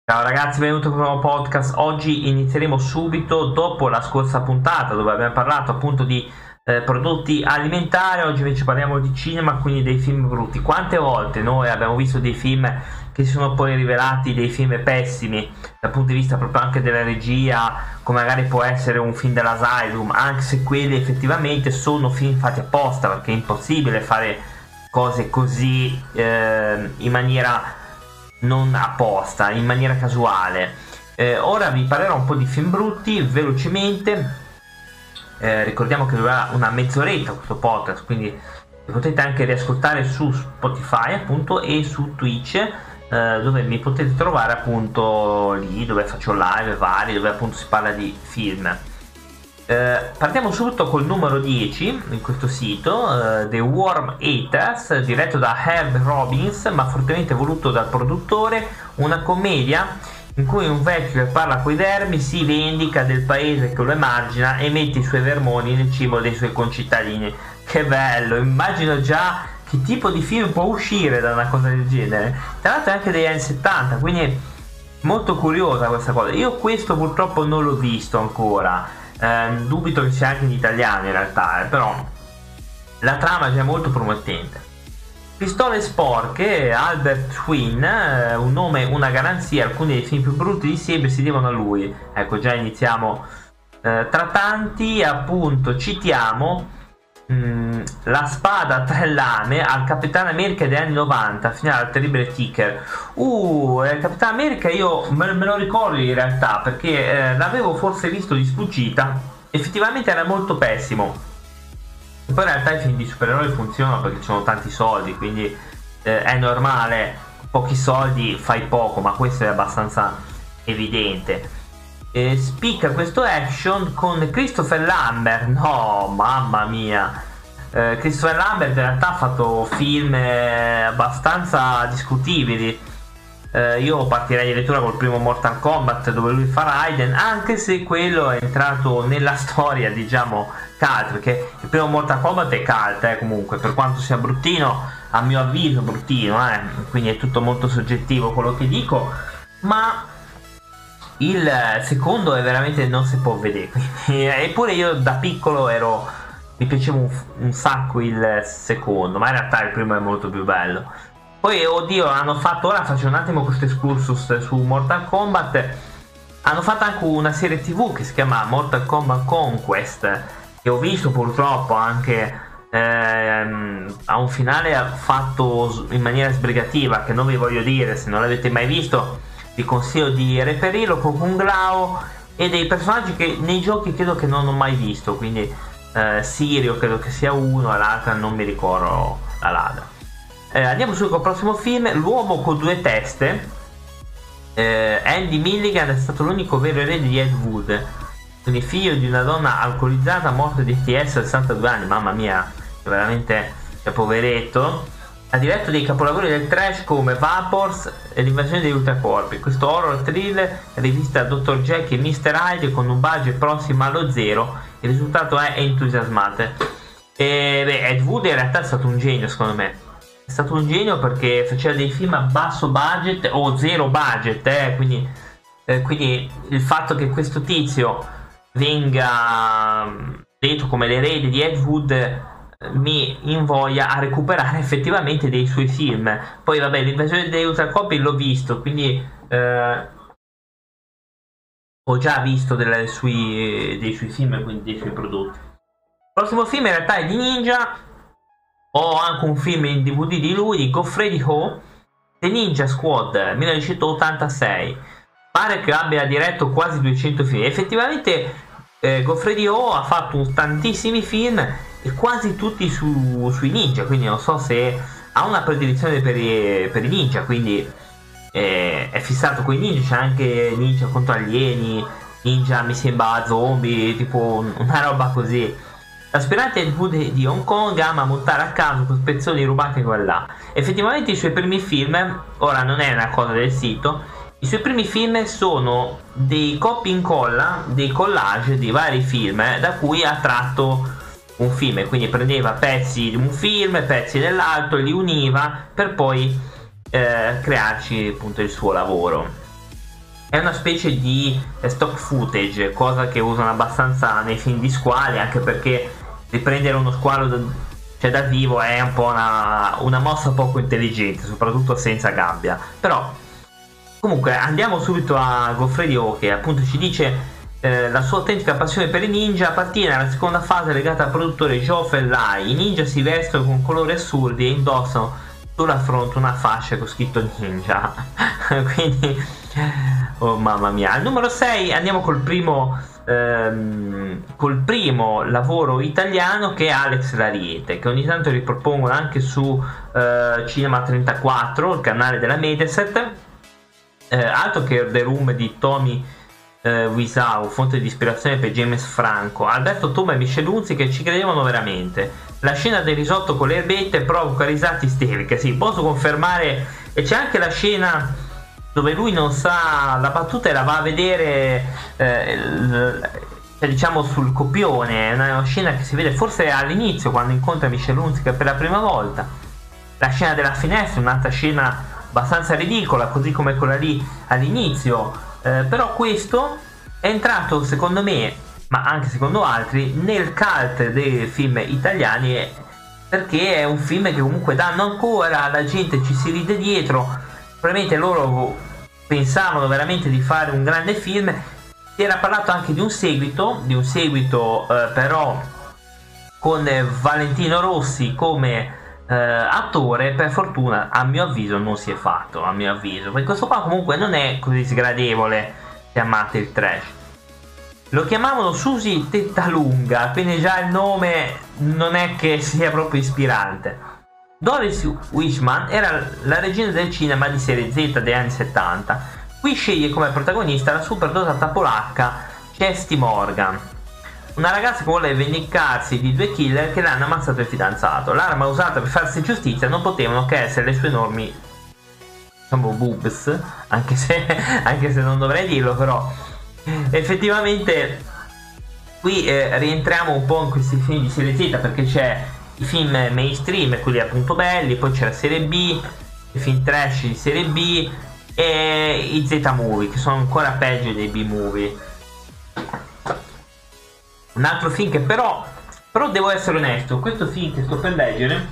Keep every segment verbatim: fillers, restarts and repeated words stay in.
Ciao ragazzi, benvenuti in un nuovo podcast. Oggi inizieremo subito dopo la scorsa puntata dove abbiamo parlato appunto di eh, prodotti alimentari. Oggi invece parliamo di cinema, quindi dei film brutti. Quante volte noi abbiamo visto dei film che si sono poi rivelati dei film pessimi dal punto di vista proprio anche della regia, come magari può essere un film dell'Asylum, anche se quelli effettivamente sono film fatti apposta, perché è impossibile fare cose così eh, in maniera non apposta, in maniera casuale. Eh, ora vi parlerò un po' di film brutti velocemente. Eh, ricordiamo che durerà una mezz'oretta questo podcast, quindi potete anche riascoltare su Spotify appunto e su Twitch, eh, dove mi potete trovare appunto lì dove faccio live vari, dove appunto si parla di film. Eh, partiamo subito col numero dieci in questo sito, eh, The Worm Eaters, diretto da Herb Robbins ma fortemente voluto dal produttore. Una commedia in cui un vecchio che parla coi vermi si vendica del paese che lo emargina e mette i suoi vermoni nel cibo dei suoi concittadini. Che bello, immagino già che tipo di film può uscire da una cosa del genere. Tra l'altro è anche degli anni settanta, quindi molto curiosa questa cosa. Io questo purtroppo non l'ho visto ancora. Eh, dubito che sia anche in italiano in realtà, eh, però la trama è già molto promettente. Pistole sporche, Albert Twin, eh, un nome, una garanzia. Alcuni dei film più brutti di sempre si devono a lui. Ecco, già iniziamo. Eh, tra tanti, appunto, citiamo mh, La spada a tre lame al Capitano America degli anni novanta, finale al terribile Ticker. Uh, eh, Capitano America io me, me lo ricordo in realtà, perché eh, l'avevo forse visto di sfuggita. Effettivamente era molto pessimo. E poi in realtà i film di supereroi funzionano perché ci sono tanti soldi, quindi eh, è normale, pochi soldi fai poco, ma questo è abbastanza evidente. Eh, spicca questo action con Christopher Lambert. No, mamma mia. eh, Christopher Lambert in realtà ha fatto film eh, abbastanza discutibili. eh, Io partirei addirittura col primo Mortal Kombat dove lui fa Raiden, anche se quello è entrato nella storia, diciamo, cult, perché il primo Mortal Kombat è cult, eh, comunque, per quanto sia bruttino, a mio avviso bruttino, eh, quindi è tutto molto soggettivo quello che dico, ma il secondo è veramente non si può vedere. Quindi, eppure io da piccolo ero mi piaceva un, un sacco il secondo, ma in realtà il primo è molto più bello. Poi oddio, hanno fatto, ora faccio un attimo questo excursus su Mortal Kombat, hanno fatto anche una serie tv che si chiama Mortal Kombat Conquest, che ho visto purtroppo anche ehm, a un finale fatto in maniera sbrigativa, che non vi voglio dire. Se non l'avete mai visto vi consiglio di reperirlo, con Kung Lao e dei personaggi che nei giochi credo che non ho mai visto, quindi eh, Sirio credo che sia uno e l'altra non mi ricordo la ladra. Eh, andiamo sul prossimo film, L'uomo con due teste. eh, Andy Milligan è stato l'unico vero erede di Ed Wood, quindi figlio di una donna alcolizzata morta di A T S a sessantadue anni. Mamma mia, veramente, cioè, poveretto. Ha diretto dei capolavori del trash come Vapors e l'invasione degli ultracorpi. Questo horror thriller rivista dottor Jack e mister Hyde con un budget prossimo allo zero. Il risultato è entusiasmante. E beh, Ed Wood in realtà è stato un genio, secondo me. È stato un genio perché faceva dei film a basso budget o zero budget, eh, quindi, eh, quindi il fatto che questo tizio venga detto come l'erede di Ed Wood mi invoglia a recuperare effettivamente dei suoi film. Poi vabbè, l'invasione degli ultracorpi l'ho visto, quindi eh, ho già visto delle sui, dei suoi film, quindi dei suoi prodotti. Il prossimo film in realtà è di ninja. Ho anche un film in D V D di lui, di Godfrey Ho, The Ninja Squad millenovecentottantasei. Pare che abbia diretto quasi duecento film. Effettivamente eh, Godfrey Ho ha fatto un, tantissimi film e quasi tutti su, sui ninja, quindi non so se ha una predilezione per i, per i ninja, quindi eh, è fissato con i ninja. C'è anche ninja contro alieni, ninja mi sembra zombie, tipo una roba così. L'aspirante Ed Wood di Hong Kong ama montare a caso con spezzoni rubati qua e là. Effettivamente i suoi primi film, ora non è una cosa del sito, i suoi primi film sono dei copia e incolla, dei collage di vari film eh, da cui ha tratto un film, quindi prendeva pezzi di un film, pezzi dell'altro, li univa per poi eh, crearci appunto il suo lavoro. è una specie di stock footage, cosa che usano abbastanza nei film di squali, anche perché riprendere uno squalo da, cioè dal vivo è un po' una, una mossa poco intelligente, soprattutto senza gabbia. Però comunque andiamo subito a Goffredo, che appunto ci dice eh, la sua autentica passione per i ninja appartiene alla seconda fase legata al produttore Joe Fellai. I ninja si vestono con colori assurdi e indossano sulla fronte una fascia con scritto ninja. Quindi oh mamma mia. Al numero sei andiamo col primo ehm, col primo lavoro italiano, che è Alex Lariete, che ogni tanto ripropongono anche su eh, Cinema trentaquattro, il canale della Mediaset. Eh, altro che The Room di Tommy eh, Wiseau, fonte di ispirazione per James Franco. Alberto Tomba e Michel Unzi che ci credevano veramente. La scena del risotto con le erbette provoca risate isteriche, sì, posso confermare. E c'è anche la scena dove lui non sa la battuta e la va a vedere eh, il, cioè, diciamo sul copione. È una scena che si vede forse all'inizio, quando incontra Michel Unzi per la prima volta. La scena della finestra, un'altra scena abbastanza ridicola, così come quella lì all'inizio, eh, però questo è entrato secondo me, ma anche secondo altri, nel cult dei film italiani, perché è un film che comunque danno ancora, la gente ci si ride dietro. Probabilmente loro pensavano veramente di fare un grande film. Si era parlato anche di un seguito, di un seguito eh, però con Valentino Rossi come Uh, attore. Per fortuna, a mio avviso, non si è fatto, a mio avviso, perché questo qua comunque non è così sgradevole se amate il trash. Lo chiamavano Susi Tettalunga, quindi già il nome non è che sia proprio ispirante. Doris Wishman era la regina del cinema di serie Z degli anni settanta. Qui sceglie come protagonista la superdotata polacca Chesty Morgan, una ragazza che vuole vendicarsi di due killer che le hanno ammazzato il fidanzato. L'arma usata per farsi giustizia non potevano che essere le sue enormi, diciamo, boobs, anche se, anche se non dovrei dirlo, però effettivamente qui eh, rientriamo un po' in questi film di serie Z, perché c'è i film mainstream, quelli appunto belli, poi c'è la serie B, i film trash di serie B e i Z-movie, che sono ancora peggio dei B-movie. Un altro film che però, però devo essere onesto, questo film che sto per leggere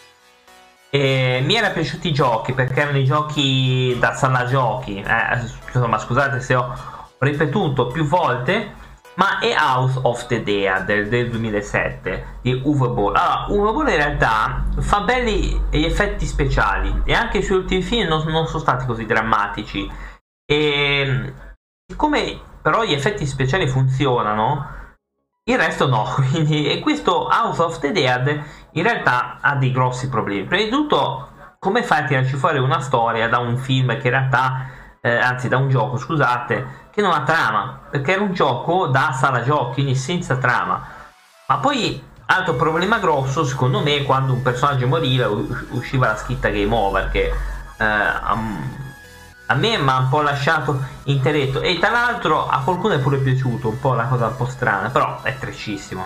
eh, mi era piaciuti i giochi, perché erano i giochi da sala giochi, eh, insomma scusate se ho ripetuto più volte, ma è House of the Dead del, del duemilasette di Uwe Boll. Allora, Uwe Boll in realtà fa belli gli effetti speciali e anche i suoi ultimi film non, non sono stati così drammatici, e siccome però gli effetti speciali funzionano, il resto no. Quindi, e questo House of the Dead in realtà ha dei grossi problemi. Prima di tutto, come fai a tirarci fuori una storia da un film che in realtà, eh, anzi da un gioco, scusate, che non ha trama, perché era un gioco da sala giochi, quindi senza trama. Ma poi, altro problema grosso, secondo me, quando un personaggio moriva usciva la scritta game over, che eh, um, a me mi ha un po' lasciato interetto, e tra l'altro a qualcuno è pure piaciuto, un po' una cosa un po' strana, però è trecissimo.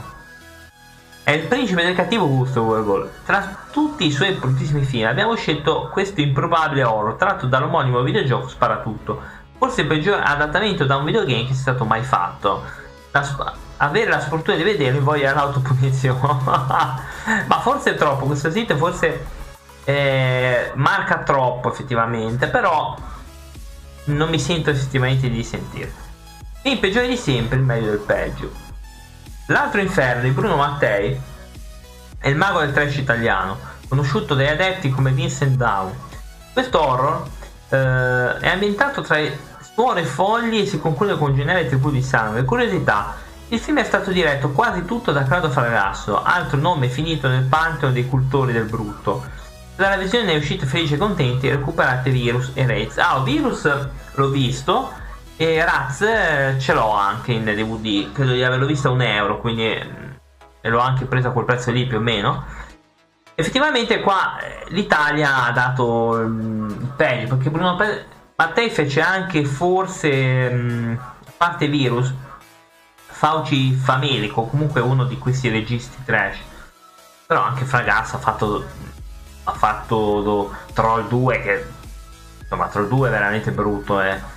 È il principe del cattivo gusto, Uwe Boll. Tra tutti i suoi bruttissimi film abbiamo scelto questo improbabile horror tratto dall'omonimo videogioco Sparatutto, forse il peggior adattamento da un videogame che sia stato mai fatto. La avere la sfortuna di vederlo invoglia l'autopunizione. Ma forse è troppo, questo sito forse eh, marca troppo effettivamente, però non mi sento effettivamente di sentire. Il peggiore di sempre, il meglio del peggio. L'altro inferno di Bruno Mattei è il mago del trash italiano, conosciuto dagli adepti come Vincent Down. Questo horror eh, è ambientato tra suore folli e si conclude con un genere tribù di sangue. Curiosità: il film è stato diretto quasi tutto da Claudio Fragasso, altro nome finito nel pantheon dei cultori del brutto. Dalla visione ne uscite felici e contenti, recuperate Virus e Rats. Ah, Virus l'ho visto e Rats eh, ce l'ho anche in D V D, credo di averlo visto a un euro, quindi eh, l'ho anche preso a quel prezzo lì più o meno. Effettivamente qua eh, l'Italia ha dato mm, il peggio, perché Bruno Mattei fece anche forse, mh, a parte Virus, Fauci Famelico, comunque uno di questi registi trash. Però anche Fragasso ha fatto ha fatto Troll due, che insomma Troll due è veramente brutto, eh.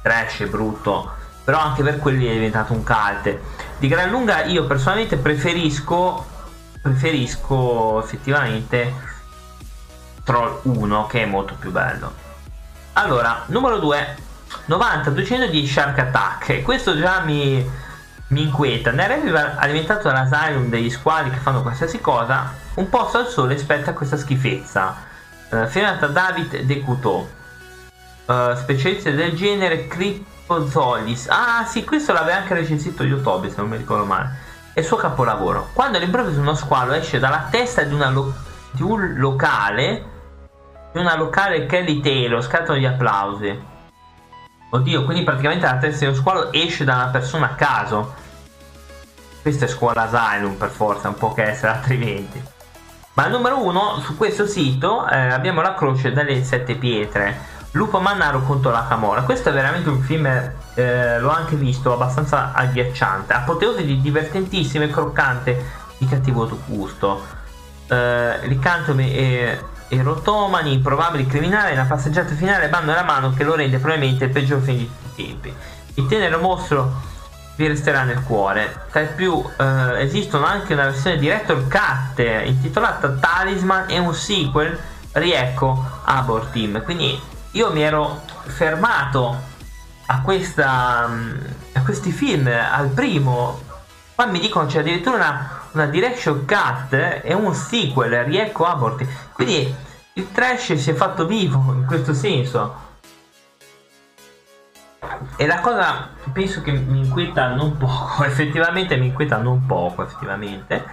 trash è brutto, però anche per quelli è diventato un cult. Di gran lunga io personalmente preferisco preferisco effettivamente Troll uno, che è molto più bello. Allora, numero due, novanta duecento di Shark Attack, e questo già mi, mi inquieta. Nel revival alimentato dall'Asylum degli squali che fanno qualsiasi cosa, un posto al sole spetta questa schifezza. Uh, firmata David De Couteau, uh, specialista del genere Cryptozolis. Ah sì, questo l'aveva anche recensito YouTube, se non mi ricordo male. È il suo capolavoro. Quando all'improvviso uno squalo esce dalla testa di, una lo di un locale di una locale Kelly Taylor, scattano gli applausi. Oddio, quindi praticamente la testa di uno squalo esce da una persona a caso. Questa è scuola Asylum, per forza, un po' che essere altrimenti. Ma al numero uno su questo sito eh, abbiamo La croce dalle sette pietre, Lupo Mannaro contro la Camorra. Questo è veramente un film, eh, l'ho anche visto, abbastanza agghiacciante, apoteosi di divertentissimo e croccante di cattivo gusto. Eh, licantropi e, e rotomani, improbabili criminali, una passeggiata finale bando alla mano che lo rende probabilmente il peggior film di tutti i tempi. Il tenero mostro vi resterà nel cuore. Tra i più eh, esistono anche una versione director cut intitolata Talisman e un sequel Riecco Abor Team. Quindi io mi ero fermato a questa a questi film, al primo. Qua mi dicono c'è addirittura una, una direction cut e un sequel Riecco Abor Team. Quindi il trash si è fatto vivo in questo senso. E la cosa penso che mi inquieta non poco, effettivamente mi inquieta non poco, effettivamente.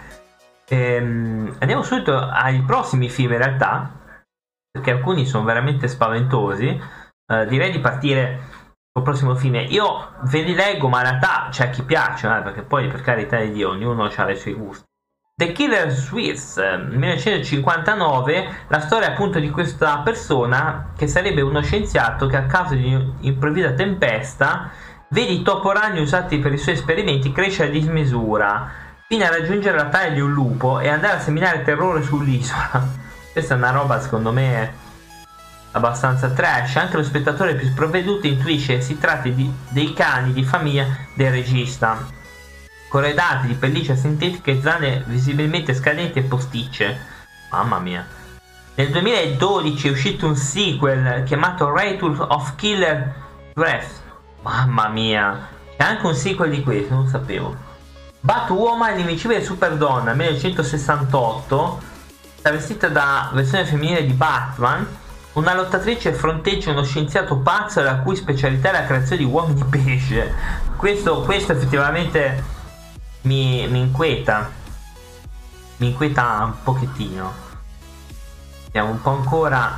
Ehm, andiamo subito ai prossimi film in realtà, perché alcuni sono veramente spaventosi. Eh, direi di partire col prossimo film. Io ve li leggo, ma in realtà c'è chi piace, eh, perché poi per carità di Dio ognuno ha i suoi gusti. The Killer Swiss, millenovecentocinquantanove, la storia appunto di questa persona che sarebbe uno scienziato che a causa di un'improvvisa tempesta vede i topo ragni usati per i suoi esperimenti crescere a dismisura fino a raggiungere la taglia di un lupo e andare a seminare terrore sull'isola. Questa è una roba secondo me abbastanza trash. Anche lo spettatore più sprovveduto intuisce che si tratti di, dei cani di famiglia del regista, corredati di pelliccia sintetica e zanne visibilmente scadenti e posticce. Mamma mia. Nel duemiladodici è uscito un sequel chiamato Return of Killer Breath. Mamma mia. C'è anche un sequel di questo, non sapevo. Batwoman, l'invincibile superdonna, millenovecentosessantotto, travestita da versione femminile di Batman. Una lottatrice fronteggia uno scienziato pazzo la cui specialità è la creazione di uomini pesce. Questo, questo effettivamente Mi, mi inquieta mi inquieta un pochettino. Vediamo un po' ancora.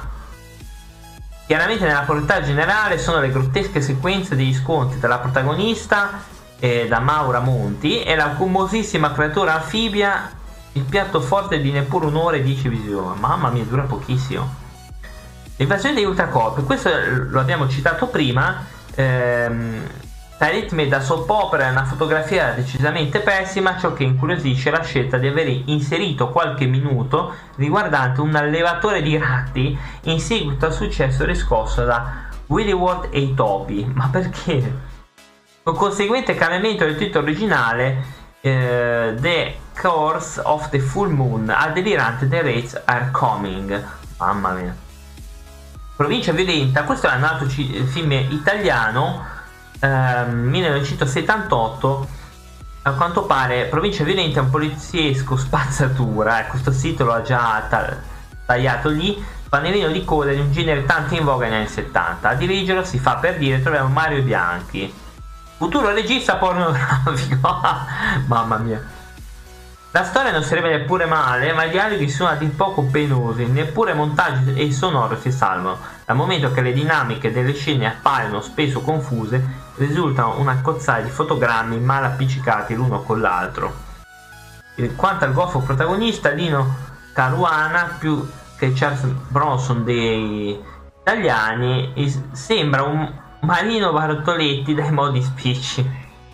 Chiaramente nella portata generale sono le grottesche sequenze degli scontri tra la protagonista eh, da Maura Monti e la commosissima creatura anfibia, il piatto forte di neppure un'ora e dieci visioni. Mamma mia, dura pochissimo. L'invasione degli Ultracorp, questo lo abbiamo citato prima. ehm, Tra i ritmi da soap opera e una fotografia decisamente pessima, ciò che incuriosisce è la scelta di aver inserito qualche minuto riguardante un allevatore di ratti in seguito al successo riscosso da Willy Ward e i topi. Ma perché? Con conseguente cambiamento del titolo originale, eh, The Course of the Full Moon, al delirante The Raids Are Coming. Mamma mia. Provincia violenta, questo è un altro film italiano. Uh, millenovecentosettantotto, a quanto pare Provincia violenta è un poliziesco spazzatura, eh, questo sito lo ha già ta tagliato lì, fanalino di coda di un genere tanto in voga negli anni settanta. A dirigerlo, si fa per dire, troviamo Mario Bianchi, futuro regista pornografico. Mamma mia. La storia non sarebbe neppure male, ma i dialoghi sono a dir poco penosi, neppure montaggio e sonoro si salvano, dal momento che le dinamiche delle scene appaiono spesso confuse, risultano una cozzaglia di fotogrammi mal appiccicati l'uno con l'altro. Quanto al goffo protagonista, Lino Caruana, più che Charles Bronson dei italiani, sembra un Marino Bartoletti dai modi spicci.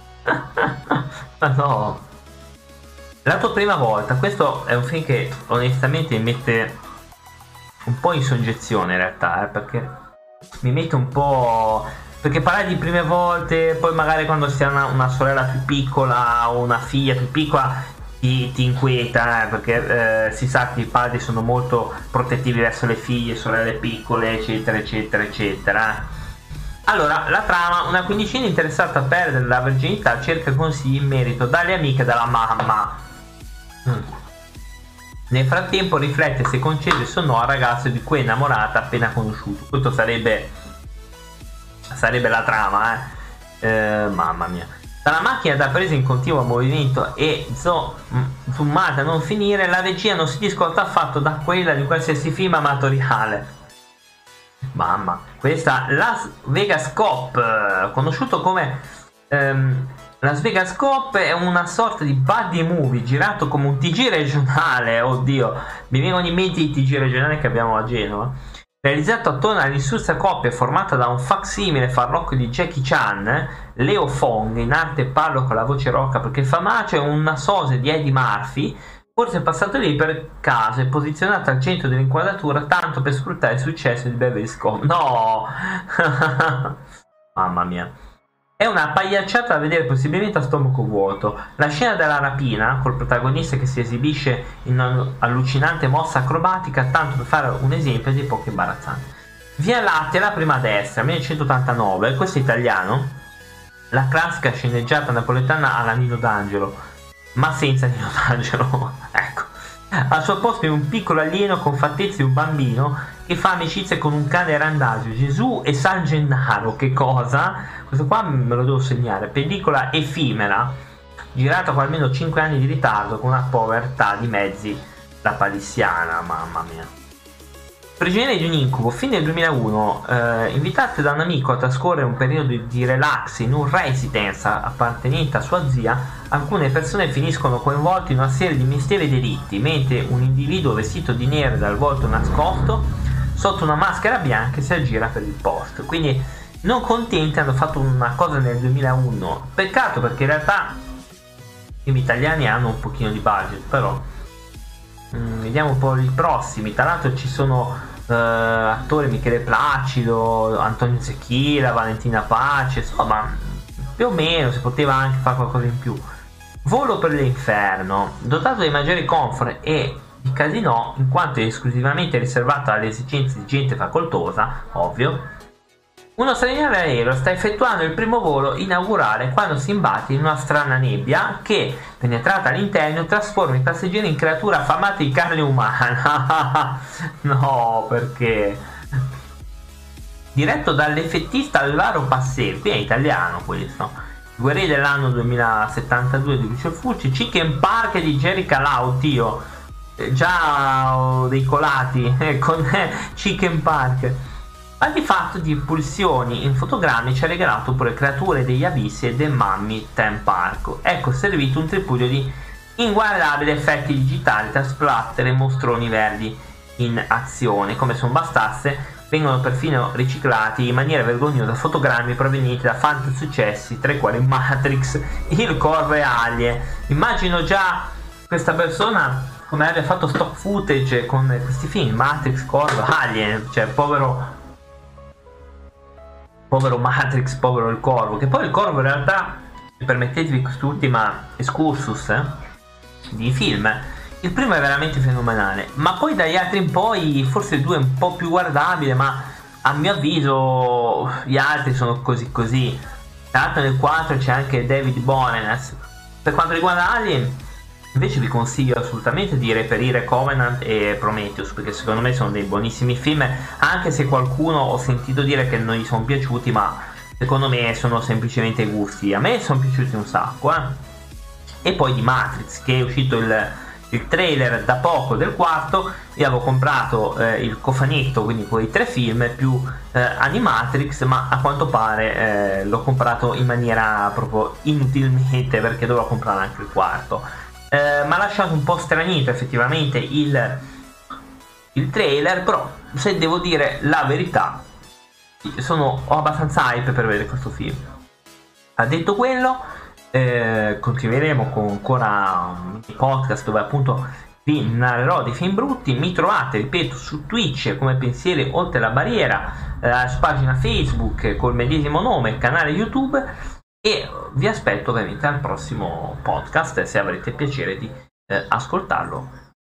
Ma no. La tua prima volta, questo è un film che onestamente mi mette un po' in soggezione in realtà, eh, perché mi mette un po' perché parlare di prime volte, poi magari quando si ha una, una sorella più piccola o una figlia più piccola ti, ti inquieta, eh, perché eh, si sa che i padri sono molto protettivi verso le figlie, sorelle piccole, eccetera eccetera eccetera. Allora, la trama: una quindicina interessata a perdere la verginità cerca consigli in merito dalle amiche della mamma. Mm. Nel frattempo riflette se concedersi o no al ragazzo di cui è innamorata appena conosciuto. Questo sarebbe sarebbe la trama, eh. eh mamma mia. Dalla macchina da presa in continuo movimento e zo- zoomata a non finire, la regia non si discosta affatto da quella di qualsiasi film amatoriale. Mamma, questa Las Vegas Cop, conosciuto come ehm, Las Vegas Cop, è una sorta di buddy movie girato come un T G regionale. Oddio, mi vengono in mente i T G regionali che abbiamo a Genova. Realizzato attorno all'insulsa coppia formata da un facsimile farlocco di Jackie Chan, Leo Fong, in arte parlo con la voce rocca perché fa macio, e una sosia di Eddie Murphy, forse è passato lì per caso e posizionato al centro dell'inquadratura tanto per sfruttare il successo di Beverly Hills. No! Mamma mia. È una pagliacciata da vedere possibilmente a stomaco vuoto. La scena della rapina, col protagonista che si esibisce in un'allucinante mossa acrobatica, tanto per fare un esempio dei pochi imbarazzanti. Via Lattea, la prima a destra, millenovecentottantanove, questo è italiano. La classica sceneggiata napoletana alla Nino D'Angelo, ma senza Nino D'Angelo. Ecco. Al suo posto è un piccolo alieno con fattezze di un bambino che fa amicizia con un cane randagio, Gesù e San Gennaro. Che cosa? Questo qua me lo devo segnare. Pellicola effimera, girata con almeno cinque anni di ritardo, con una povertà di mezzi da palissiana. Mamma mia. Prigionieri di un incubo, fine del duemilauno, eh, invitate da un amico a trascorrere un periodo di relax in un residence appartenente a sua zia, alcune persone finiscono coinvolte in una serie di misteri e delitti, mentre un individuo vestito di nero e dal volto nascosto, sotto una maschera bianca, si aggira per il posto. Quindi, non contenti, hanno fatto una cosa nel duemilauno. Peccato, perché in realtà i film italiani hanno un pochino di budget, però... Mm, vediamo un po' i prossimi. Tra l'altro ci sono uh, attori: Michele Placido, Antonio Zecchila, Valentina Pace, insomma più o meno si poteva anche fare qualcosa in più. Volo per l'inferno, dotato di maggiori comfort e di casino in quanto è esclusivamente riservato alle esigenze di gente facoltosa, ovvio. Uno straniero aereo sta effettuando il primo volo inaugurale quando si imbatte in una strana nebbia che, penetrata all'interno, trasforma i passeggeri in creature affamate di carne umana. No, perché? Diretto dall'effettista Alvaro Passeri, qui è italiano questo. Guerrieri dell'anno duemilasettantadue di Lucio Fulci. Chicken Park di Jerry Calau, tio. Eh, già ho dei colati eh, con eh, Chicken Park. Al di fatto di pulsioni in fotogrammi ci ha regalato pure Creature degli abissi e The Mummy Theme Park. Ecco servito un tripudio di inguardabili effetti digitali tra splatter e mostroni verdi in azione. Come se non bastasse, vengono perfino riciclati in maniera vergognosa fotogrammi provenienti da fantasy successi, tra i quali Matrix, Il Corvo e Alien. Immagino già questa persona come abbia fatto stock footage con questi film, Matrix, Corvo, Alien, cioè povero... Povero Matrix, povero il Corvo, che poi il Corvo in realtà, permettetevi quest'ultima excursus eh, di film, il primo è veramente fenomenale, ma poi dagli altri in poi forse il due è un po' più guardabile, ma a mio avviso gli altri sono così così. Tra l'altro nel quattro c'è anche David Boreanaz. Per quanto riguarda Alien invece vi consiglio assolutamente di reperire Covenant e Prometheus, perché secondo me sono dei buonissimi film, anche se qualcuno ho sentito dire che non gli sono piaciuti, ma secondo me sono semplicemente gusti. A me sono piaciuti un sacco eh. E poi di Matrix, che è uscito il, il trailer da poco del quarto, io avevo comprato eh, il cofanetto, quindi quei tre film più eh, Animatrix, ma a quanto pare eh, l'ho comprato in maniera proprio inutilmente, perché dovevo comprare anche il quarto. Eh, mi ha lasciato un po' stranito effettivamente il, il trailer, però se devo dire la verità sono ho abbastanza hype per vedere questo film. Ha detto quello, eh, continueremo con ancora un podcast dove appunto vi narrerò dei film brutti. Mi trovate, ripeto, su Twitch come Pensieri Oltre la Barriera, eh, su pagina Facebook col medesimo nome, canale YouTube, e vi aspetto ovviamente al prossimo podcast se avrete piacere di eh, ascoltarlo.